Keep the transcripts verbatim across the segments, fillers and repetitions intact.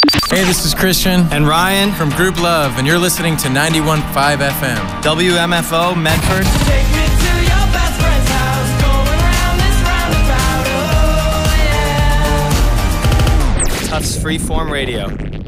Hey, this is Christian and Ryan from Group Love, and you're listening to ninety-one point five F M. W M F O, Medford. Take me to your best friend's house, going around this roundabout, oh yeah. Tufts Freeform Radio.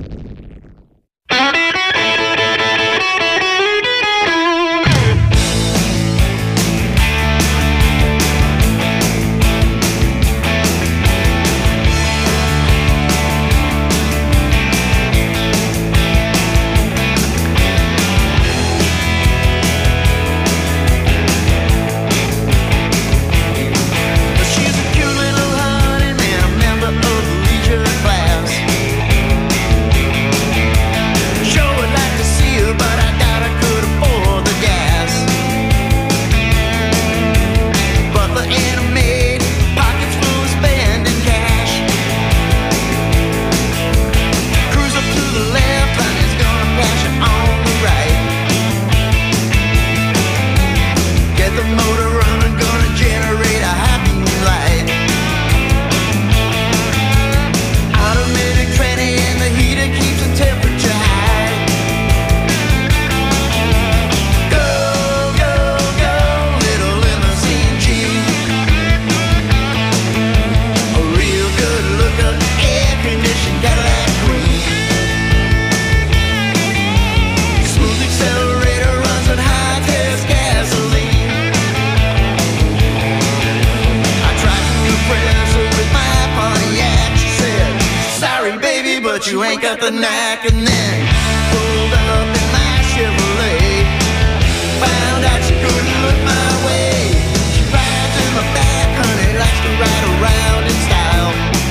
but you ain't got the knack. And then pulled up in my Chevrolet, found out she couldn't look my way. She rides in the back, honey, likes to ride around in style.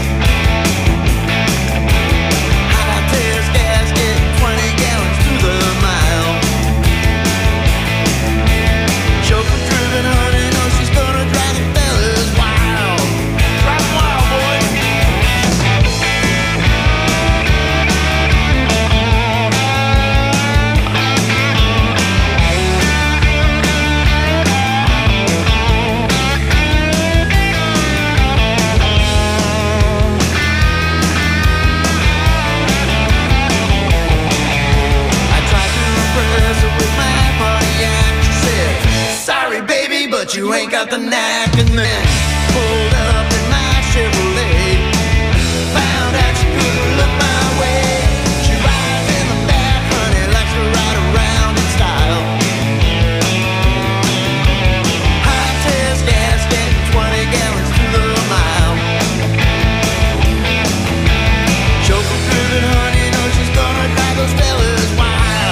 High test gasket, twenty gallons to the mile. Chauffeur driven, honey, knows she's gonna drive the fellas wild. Drive wild, boy. But you ain't got the knack. And then pulled up in my Chevrolet, found out she couldn't look my way. She rides in the back, honey, likes to ride around in style. High test gasket, twenty gallons to the mile. Chauffeur driven, honey, knows she's gonna drive those fellas wild.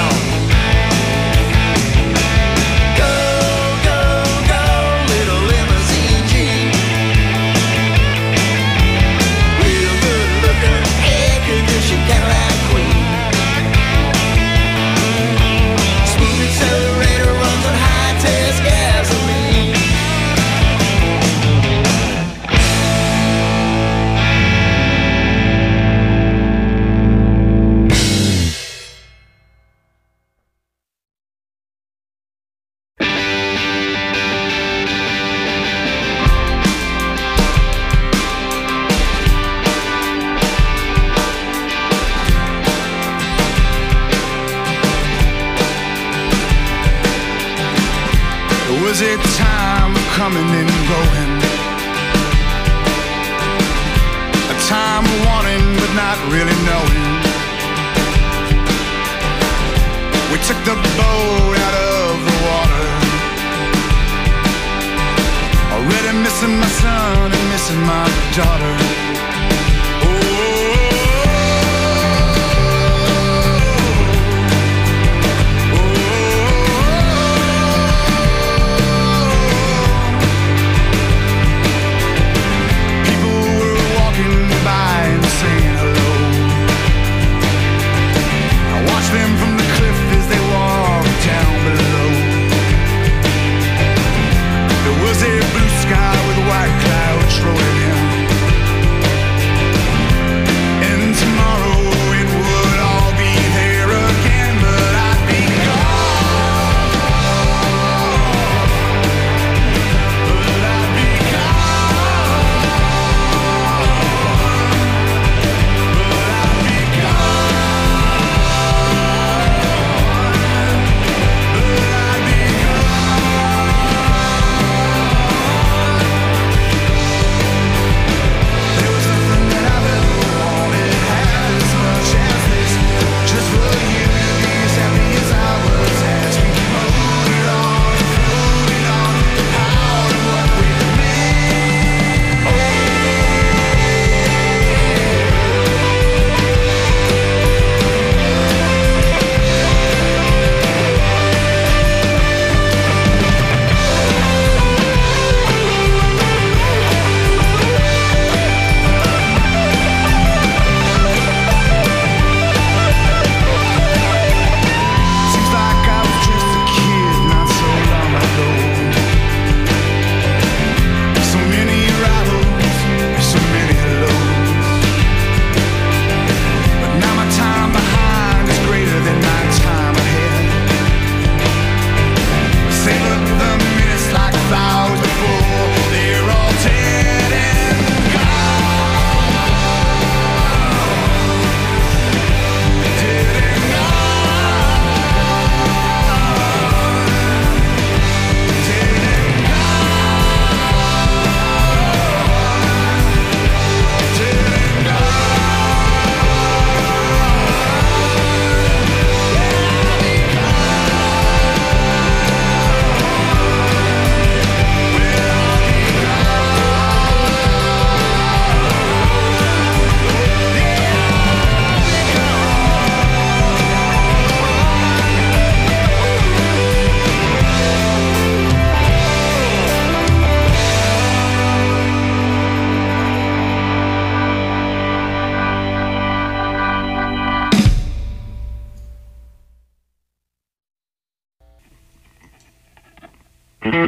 Was it time of coming and going? A time of wanting but not really knowing. We took the boat out of the water, already missing my son and missing my daughter. Them from the cliff as they walked down below. There was a blue sky with white clouds rolling in.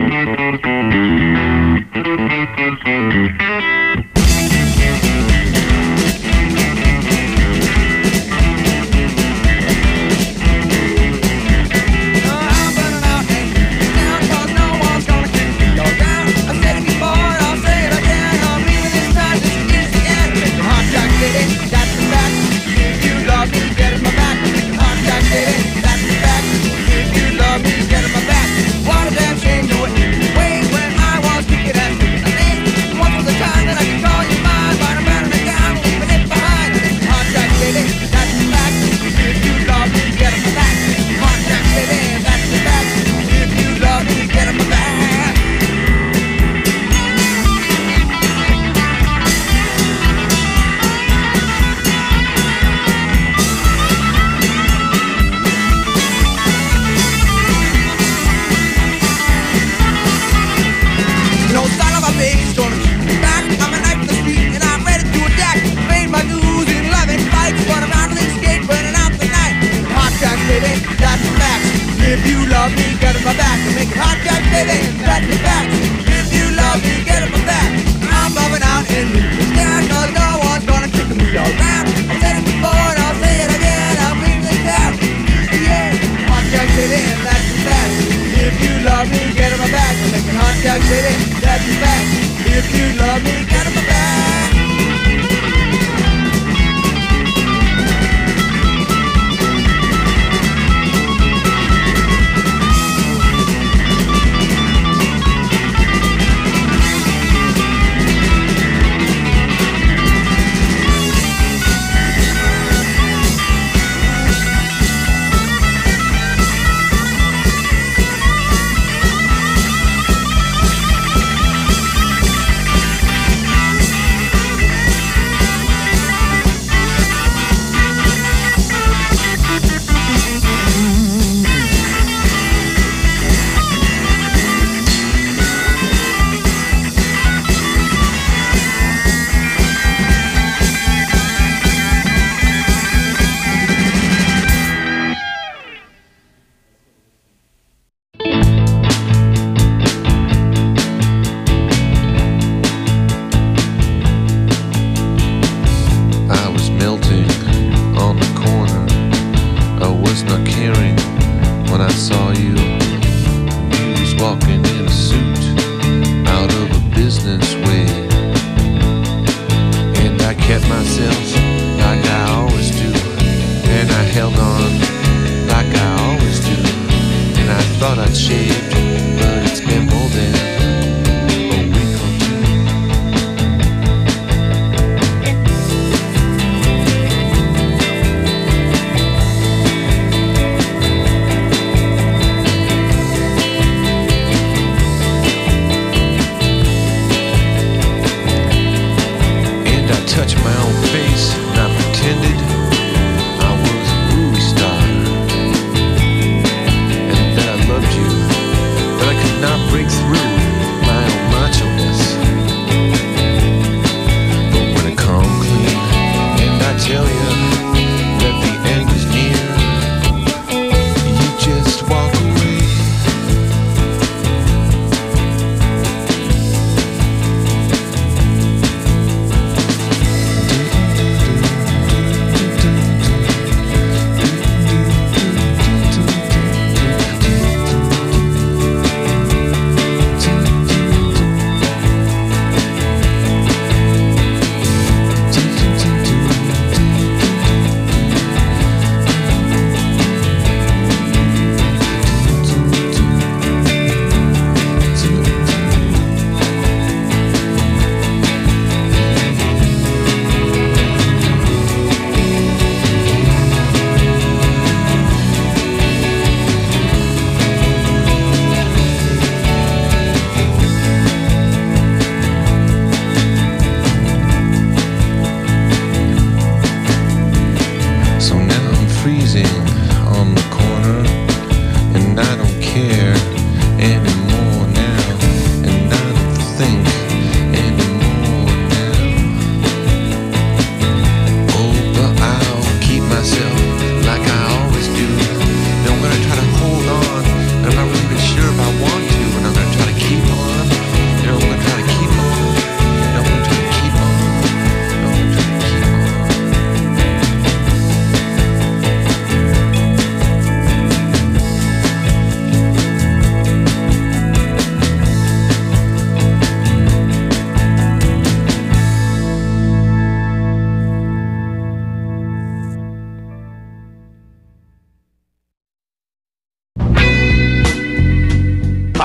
What a damn shame to wait when I was kicking ass. Once was a time that I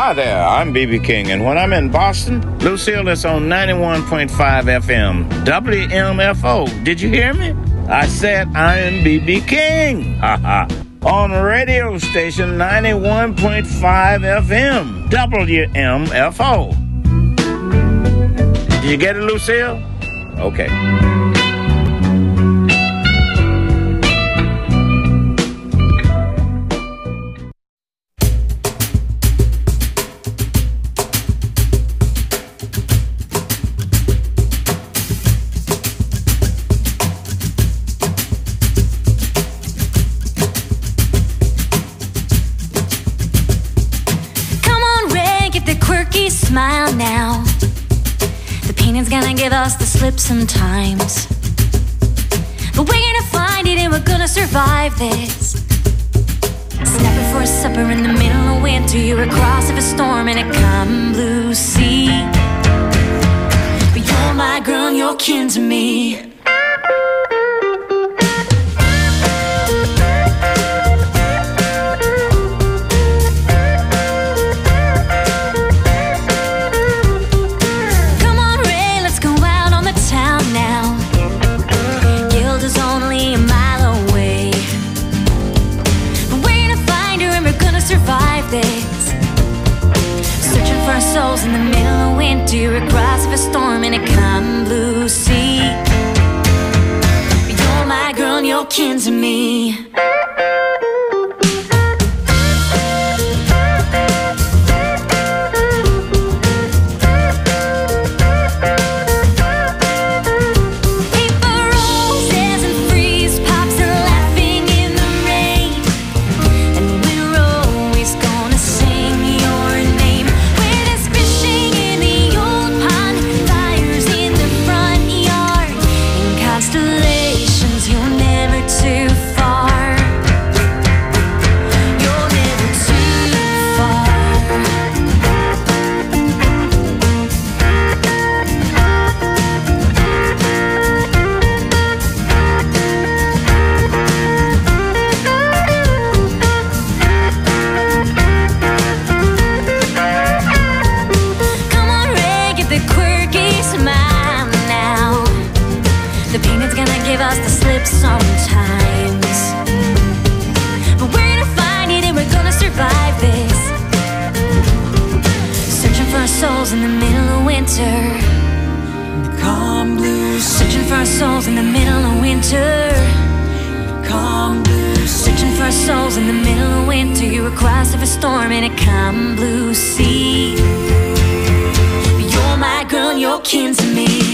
Hi there, I'm B B King, and when I'm in Boston, Lucille is on ninety-one point five F M, W M F O. Did you hear me? I said I am B B King. Haha. On radio station ninety-one point five F M, W M F O. Did you get it, Lucille? Okay. Smile now. The painting's gonna give us the slip sometimes, but we're gonna find it and we're gonna survive this. Snapping for a supper in the middle of winter, you're across of a storm in a calm blue sea. But you're my girl and you're kin to me. Souls in the middle of winter, across of a storm in a calm blue sea. You're my girl and you're kin to me. Sometimes, but we're gonna find it and we're gonna survive this. Searching for our souls in the middle of winter, the calm blue. Searching for our souls in the middle of winter, calm blue. Searching for our souls in the middle of winter. You're across of a storm in a calm blue sea. You're my girl and you're kin to me.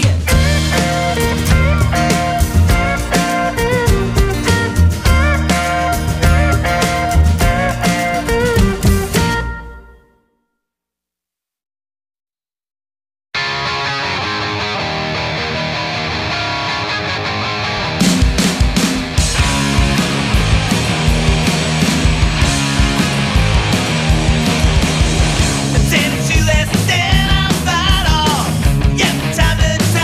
Time to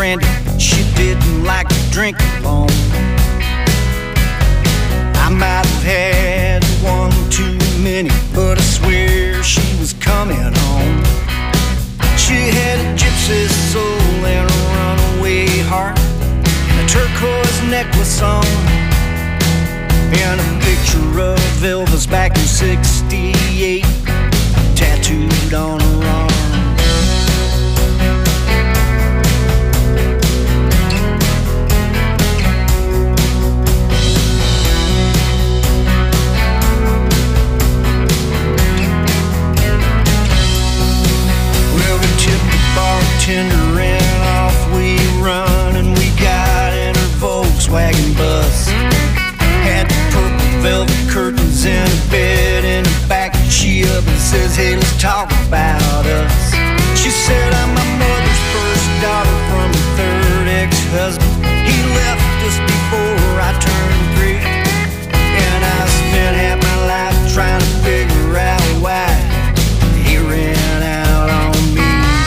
brandy. She didn't like to drink alone. I might have had one too many, but I swear she was coming home. She had a gypsy soul and a runaway heart, and a turquoise necklace on, and a picture of Elvis back in sixty-eight tattooed on her arm. Bartender and off we run, and we got in her Volkswagen bus. Had the purple velvet curtains in a bed in the back. She up and says, hey, let's talk about us. She said, I'm my mother's first daughter from a third ex-husband. He left us before I turned three, and I spent half my life trying to figure out why he ran out on me.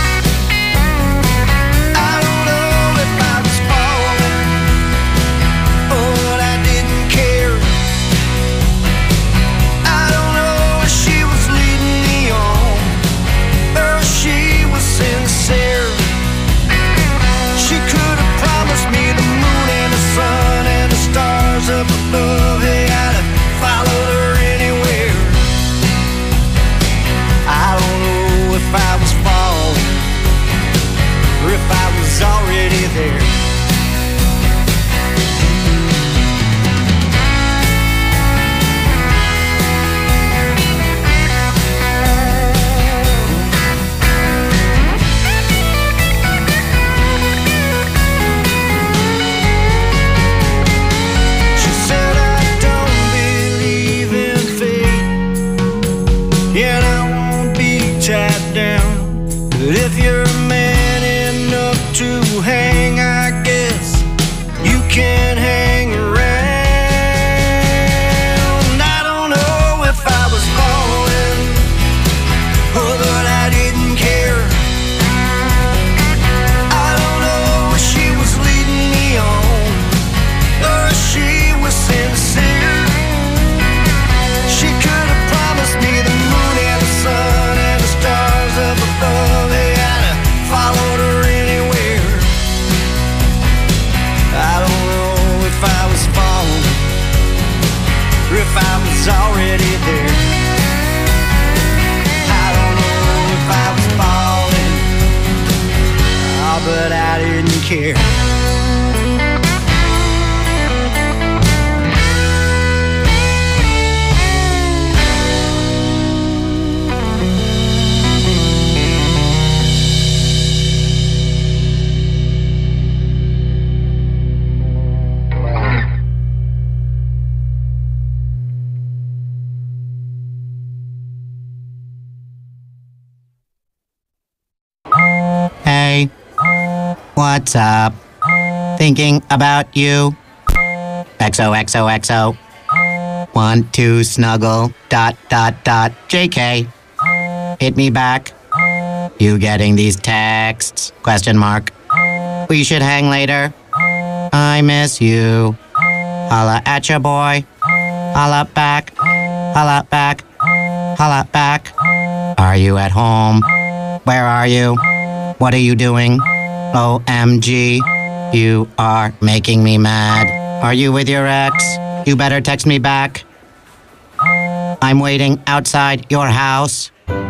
Up above, hey, I'd have followed her anywhere. I don't know if I was falling or if I was already there. But if you're man enough to hang, I guess you can hang around. I don't know if I was falling, oh, but I didn't care. I don't know if she was leading me on, or if she was sincere. She could have promised me the moon and the sun and the stars up above. Followed her anywhere. I don't know if I was falling or if I was already there. I don't know if I was falling, oh, but I didn't care. What's up? Thinking about you. X O X O X O. One, two, snuggle, dot, dot, dot, J K. Hit me back. You getting these texts? Question mark. We should hang later. I miss you. Holla at ya, boy. Holla back. Holla back. Holla back. Are you at home? Where are you? What are you doing? O M G, you are making me mad. Are you with your ex? You better text me back. I'm waiting outside your house.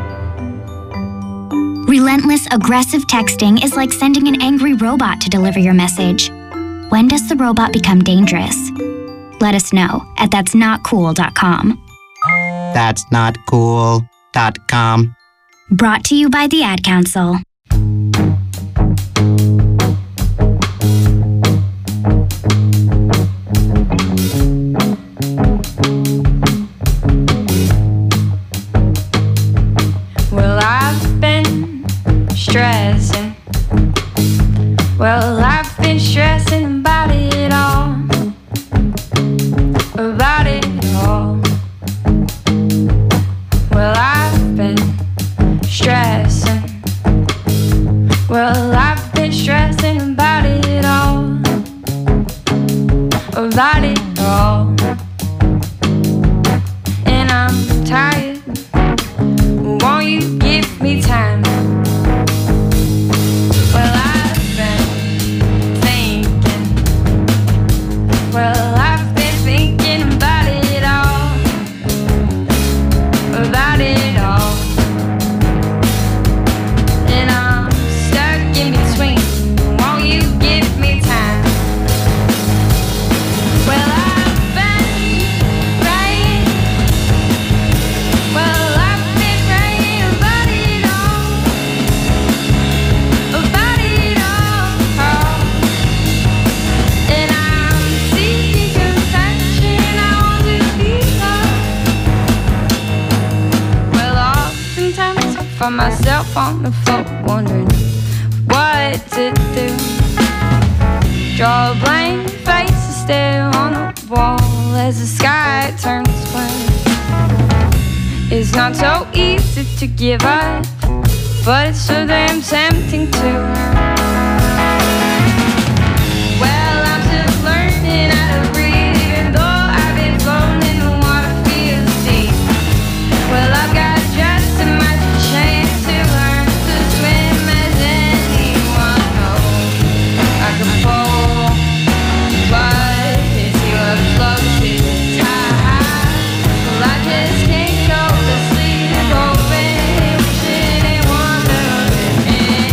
Relentless, aggressive texting is like sending an angry robot to deliver your message. When does the robot become dangerous? Let us know at that's not cool dot com. That's not cool dot com. Brought to you by the Ad Council. Well, I've been stressing. Well, I've been stressing about it all. About it all. Well, I've been stressing. Well, I've been stressing about find myself on the floor wondering what to do. Draw a blank face and stare on the wall as the sky turns black. It's not so easy to give up, but it's so damn tempting to. Well, I'm still learning how to breathe, even though I've been floating in the water feels deep. Well, I've got just as much chance to learn to swim as anyone knows. I can fall, but it's your float is tight. Well, I just can't go to sleep, hoping, wishing and wondering.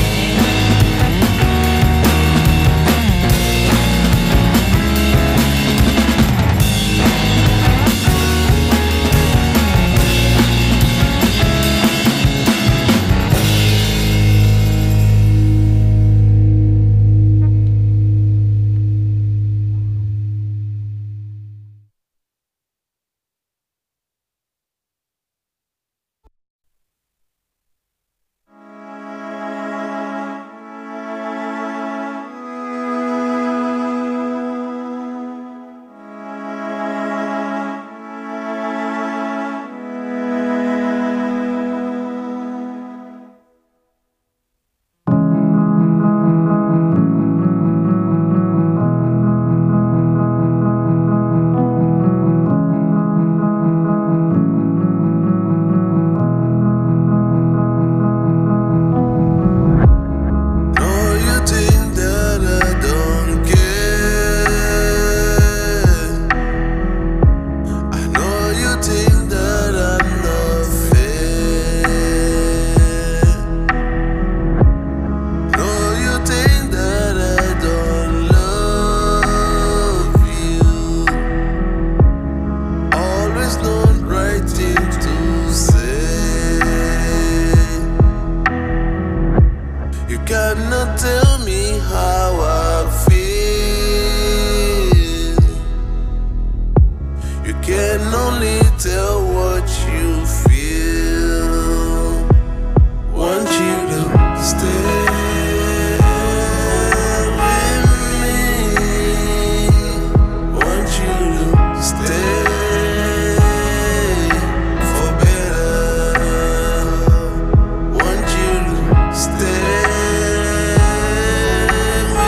Stay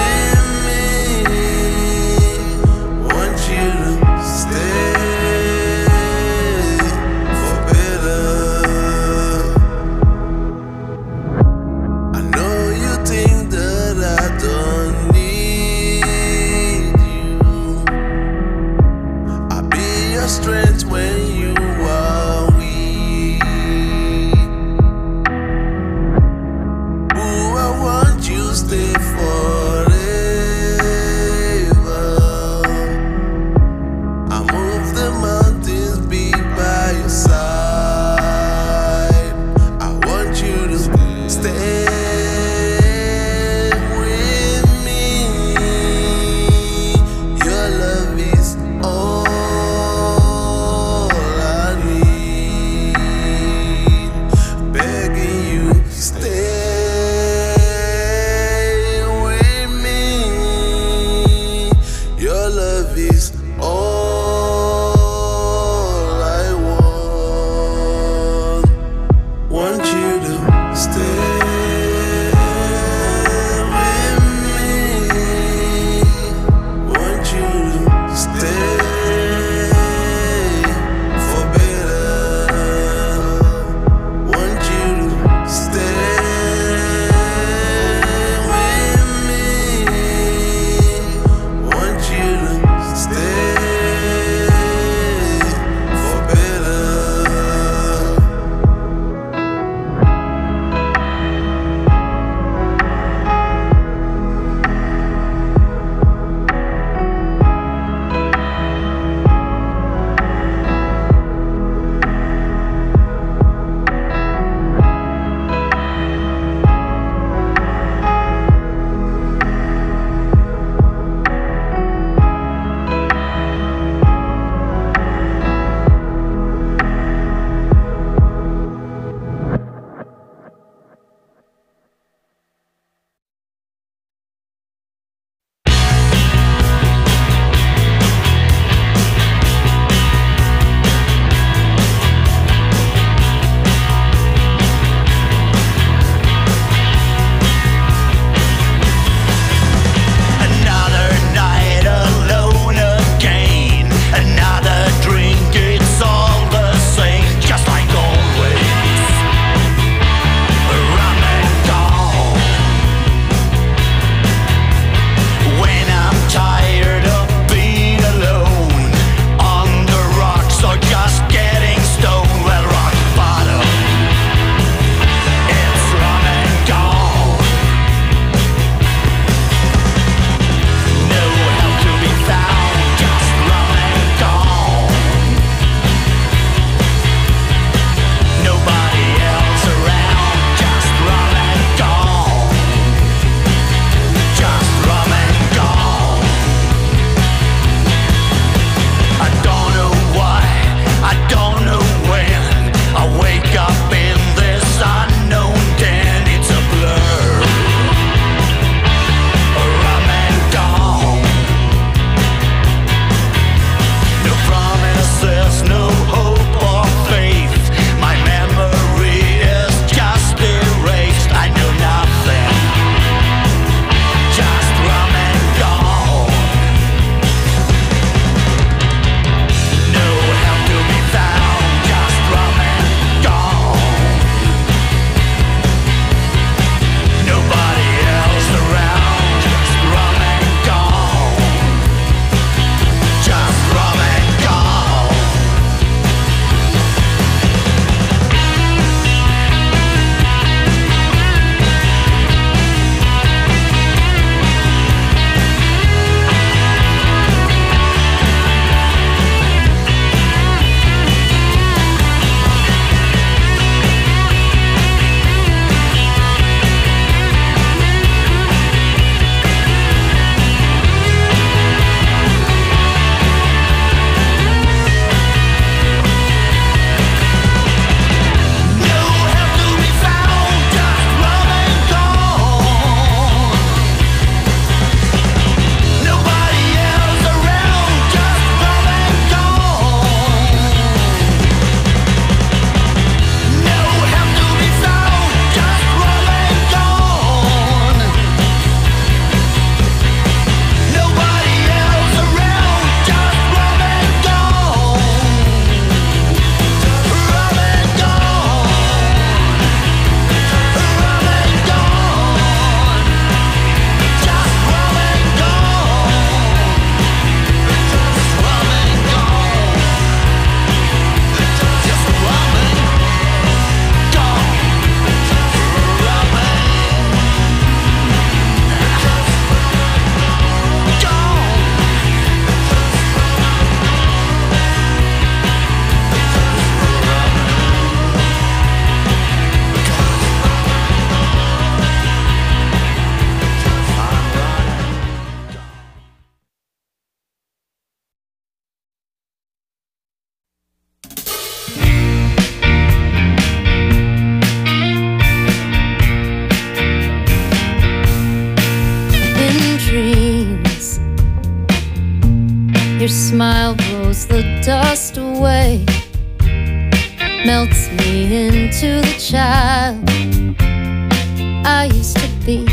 Your smile blows the dust away, melts me into the child I used to be.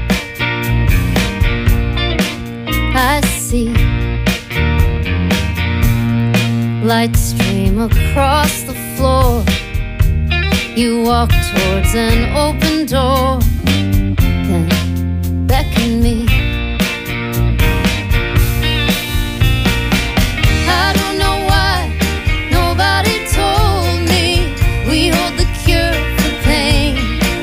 I see light stream across the floor. You walk towards an open door, then beckon me. I don't know why nobody told me we hold the cure for pain.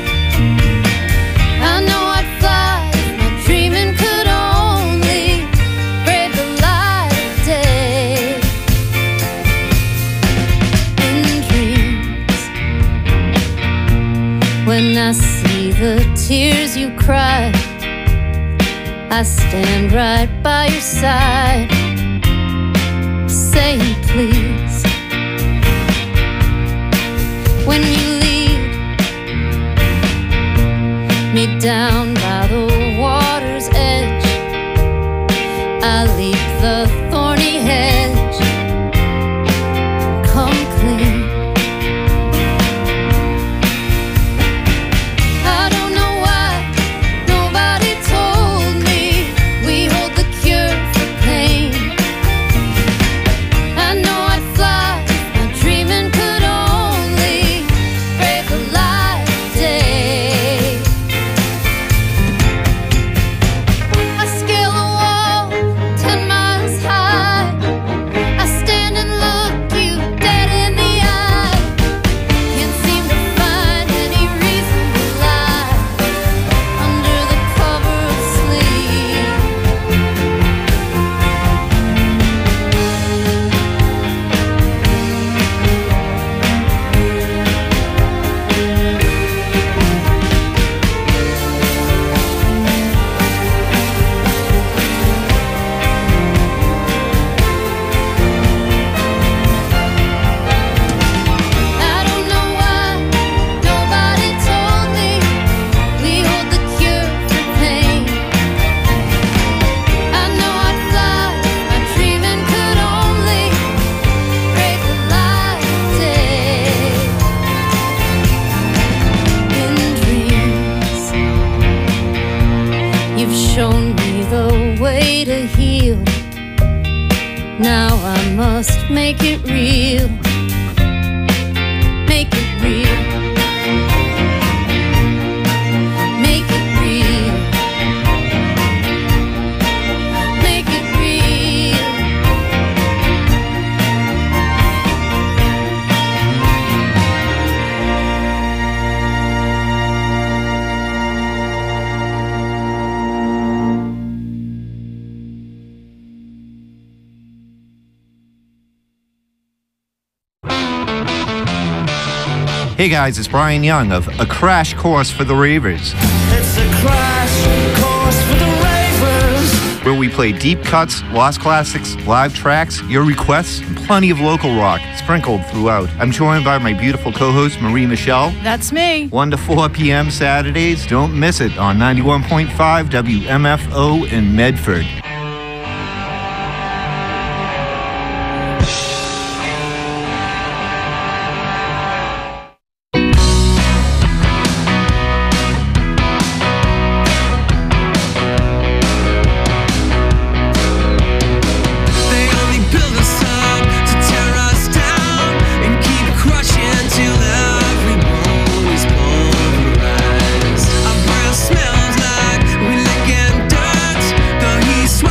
I know I'd fly if my dreaming could only brave the light of day. In dreams, when I see the tears you cry, I stand right by your side, saying please. When you lead me down by the water's edge, I leap the thorny hedge, come clean. I don't know why nobody told me we hold the cure for pain. I know I'd fly if my dreaming could only brave the light of day. I scale a wall ten miles high. I stand and look you dead in the eye. Can't seem to find any reason to lie under the cover of sleep. I don't know why nobody told me we hold the cure for pain. I know I'd fly if my dreaming could only break the light of day. In dreams, you've shown me the way to heal. Now I must make it real. Make it real. Make it real. Make it real. Hey guys, it's Brian Young of A Crash Course for the Ravers, It's a crash course for the ravers. where we play deep cuts, lost classics, live tracks, your requests, and plenty of local rock sprinkled throughout. I'm joined by my beautiful co-host Marie Michelle. That's me. one to four p.m. Saturdays. Don't miss it on ninety-one point five W M F O in Medford. They only build us up to tear us down and keep crushing till every bone is pulverized. Our breath smells like we licking dirt, the heat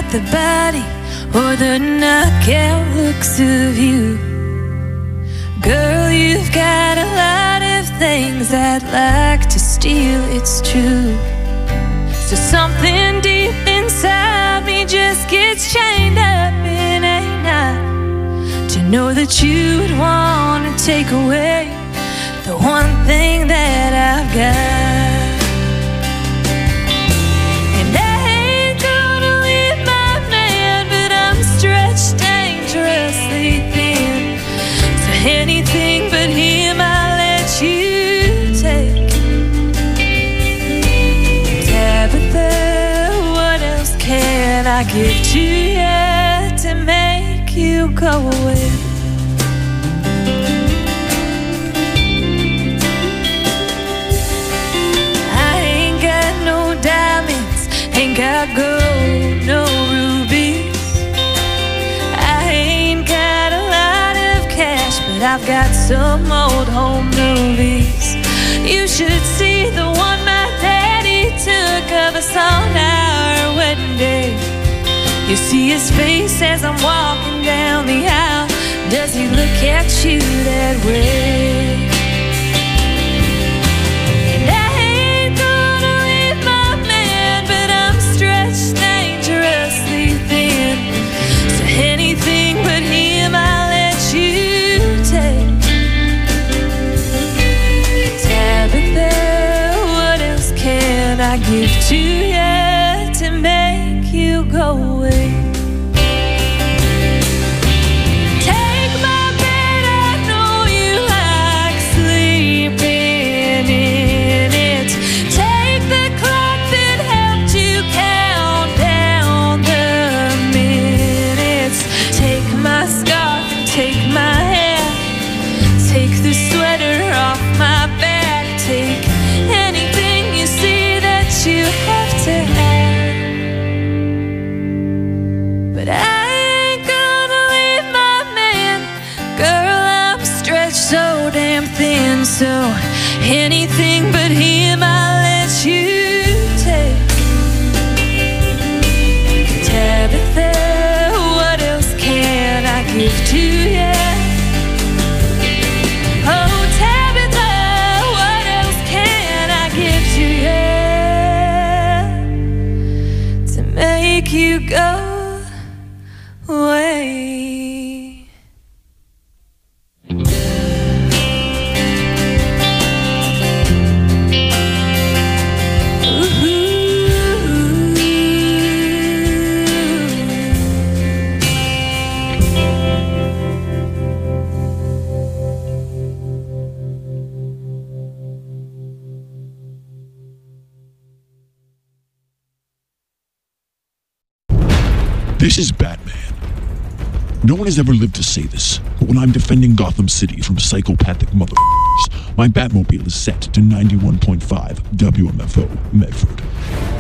the body or the knockout looks of you. Girl, you've got a lot of things I'd like to steal, it's true. So something deep inside me just gets chained up in a knot, to know that you would want to take away the one thing that I've got. And I ain't gonna leave my man, but I'm stretched dangerously thin. So anything but him I'll let you take. Tabitha, what else can I give to you to make you go away? Ain't got gold, no rubies. I ain't got a lot of cash, but I've got some old home movies. You should see the one my daddy took of us on our wedding day. You see his face as I'm walking down the aisle. Does he look at you that way? Anything but him I'll let you take. Tabitha, what else can I give to you to make you go away? Take my bed, I know you like sleeping in it. Take the clock that helped you count down the minutes. Take my scarf and take my hair. Take the sweater off my back. Take anything you see that you have to have. But I ain't gonna leave my man. Girl, I'm stretched so damn thin. So anything but him I'll let you take. Tabitha, give to you. Oh, Tabitha, what else can I give to you to make you go away? This is Batman. No one has ever lived to say this, but when I'm defending Gotham City from psychopathic motherfuckers, my Batmobile is set to ninety-one point five W M F O Medford.